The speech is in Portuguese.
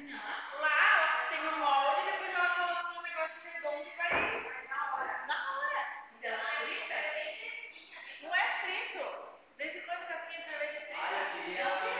Lá tem um molde e depois ela coloca um negócio redondo e vai na hora. Mas ela frita? Não é frito. De vez em quando casquinha de sorvete é frita.